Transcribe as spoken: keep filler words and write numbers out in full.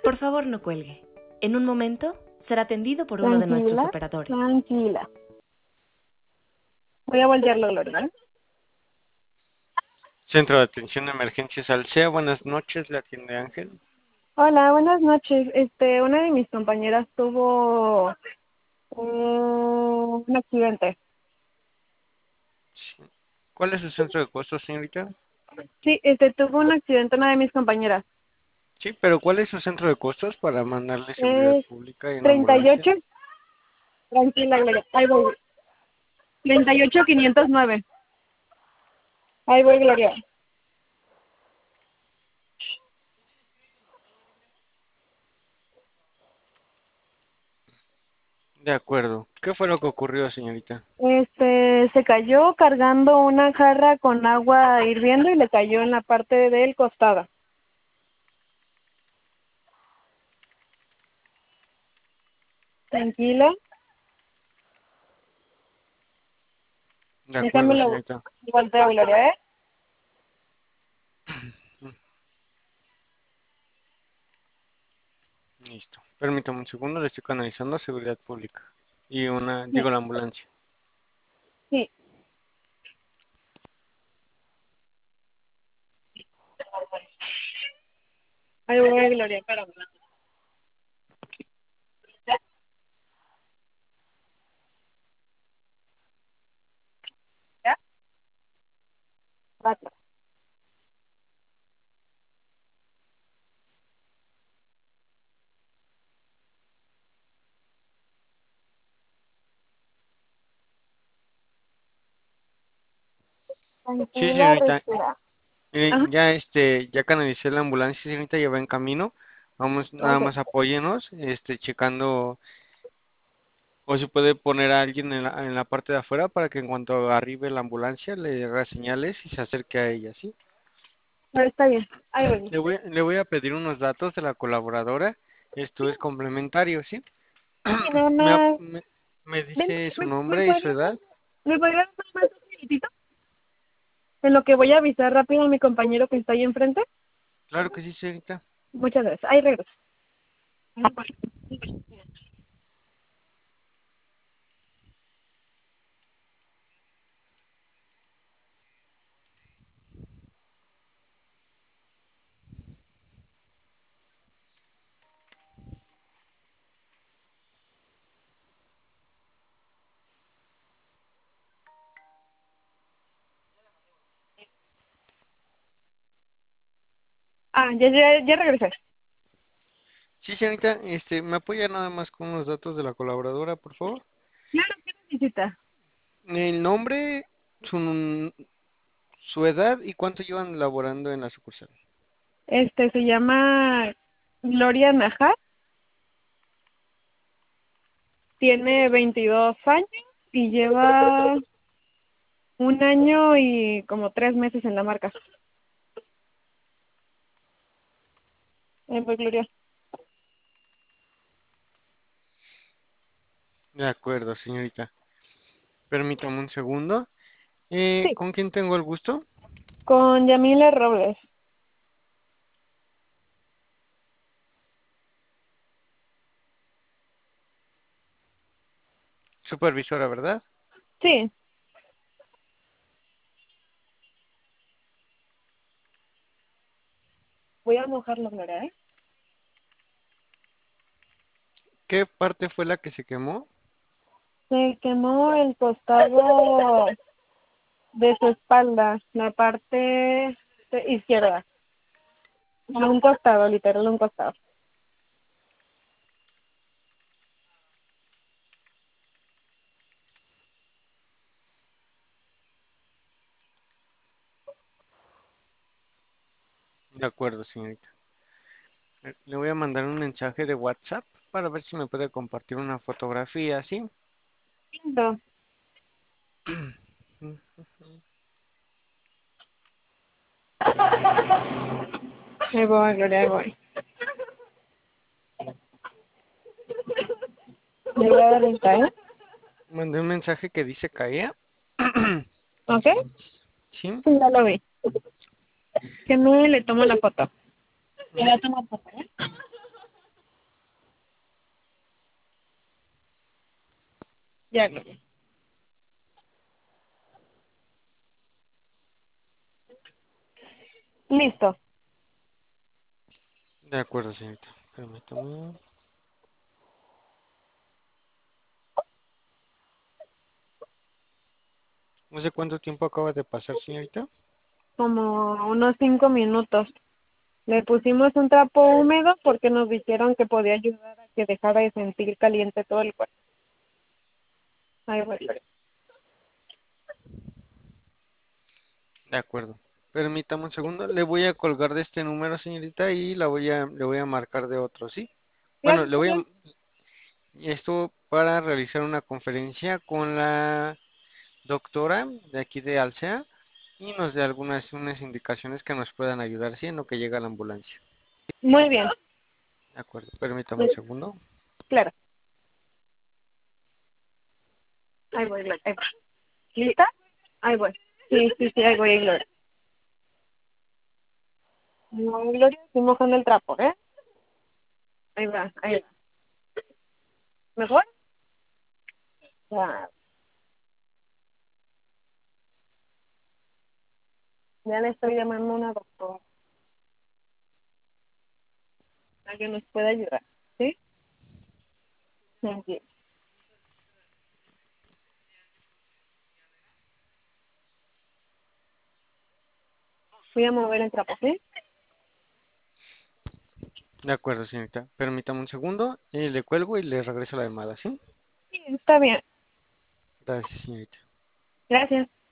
Por favor, no cuelgue. En un momento será atendido por uno de nuestros Tranquila, operadores. tranquila. Voy a voltearlo, Gloria, ¿vale? Centro de Atención de Emergencias Alsea, buenas noches, le atiende Ángel. Hola, buenas noches. Este, una de mis compañeras tuvo un, un accidente. Sí. ¿Cuál es su centro de costos, señorita? Sí, este, tuvo un accidente una de mis compañeras. Sí, pero ¿cuál es su centro de costos para mandarle seguridad Es pública y una treinta y ambulancia? ocho. Tranquila, Gloria. Ahí voy. treinta y ocho quinientos nueve. Ahí voy, Gloria. De acuerdo. ¿Qué fue lo que ocurrió, señorita? Este, se cayó cargando una jarra con agua hirviendo y le cayó en la parte del costado. Tranquila. De acuerdo, Déjamelo señorita. volteo, Gloria, ¿eh? Listo. Permítame un segundo, le estoy canalizando a seguridad pública. Y una, Sí, digo, la ambulancia. sí. Ahí voy, Gloria, espérame. ¿Ya? Gracias. Sí, Tranquila, señorita. respira. Eh, Ajá, ya este, ya canalicé la ambulancia, señorita, ya va en camino. Vamos, nada ok. más apóyenos, este, checando, o se puede poner a alguien en la, en la parte de afuera para que en cuanto arribe la ambulancia le haga señales y se acerque a ella, ¿sí? Pero está bien. Ahí voy. Le voy, le voy a pedir unos datos de la colaboradora. Esto es complementario, ¿sí? Sí, nada Me, ap- más. me, me Ven, dice su ¿me, me nombre y su podrías edad. ¿me podrías dar más un minutito? En lo que voy a avisar rápido a mi compañero que está ahí enfrente. Claro que sí, señorita. Muchas gracias. Ahí regreso. Ah, ya, ya, ya regresé. Sí, señorita, este, ¿me apoya nada más con unos datos de la colaboradora, por favor? Claro, ¿qué necesita? El nombre, su, su edad y cuánto llevan laborando en la sucursal. Este, se llama Gloria Najar. Tiene veintidós años y lleva un año y como tres meses en la marca. Eh, pues, Gloria. De acuerdo, señorita. Permítame un segundo. Eh, Sí, ¿con quién tengo el gusto? con Yamile Robles. Supervisora, ¿verdad? Sí, voy a mojarlo, Gloria, ¿eh? ¿Qué parte fue la que se quemó? Se quemó el costado de su espalda, la parte de- izquierda. No, un costado, literal, un costado. De acuerdo, señorita. Eh, Le voy a mandar un mensaje de WhatsApp para ver si me puede compartir una fotografía, ¿sí? Lindo. Ahí voy, Gloria, ahí voy. Le voy a dar lista, ¿eh? Mandé un mensaje que dice caía. ¿Ok? ¿Sí? Sí, ya lo vi. Que me le tomo la foto. Le voy a tomar foto, ¿eh? Ya, Gloria. Listo. De acuerdo, señorita. Permítame. No sé cuánto tiempo acaba de pasar, señorita. Como unos cinco minutos. Le pusimos un trapo húmedo porque nos dijeron que podía ayudar a que dejara de sentir caliente todo el cuerpo. Ahí voy, Gloria. De acuerdo. Permítame un segundo. Le voy a colgar de este número, señorita, y la voy a, le voy a marcar de otro, ¿sí? Bueno, Claro, le voy a... Gloria. Esto para realizar una conferencia con la doctora de aquí de Alsea y nos dé algunas unas indicaciones que nos puedan ayudar, ¿sí? En lo que llega la ambulancia. Muy bien. De acuerdo. Permítame un segundo. Claro. Ahí voy, Gloria. Ahí voy. ¿Lista? Ahí voy. Sí, sí, sí, ahí voy, Gloria. No, Gloria, estoy mojando el trapo, ¿eh? Ahí va, ahí va. ¿Mejor? Ya, ya le estoy llamando a una doctora para que nos pueda ayudar, ¿sí? Aquí. Voy a mover el trapo, ¿sí? De acuerdo, señorita. Permítame un segundo y le cuelgo y le regreso la llamada, ¿sí? Sí, está bien. Gracias, señorita. Gracias.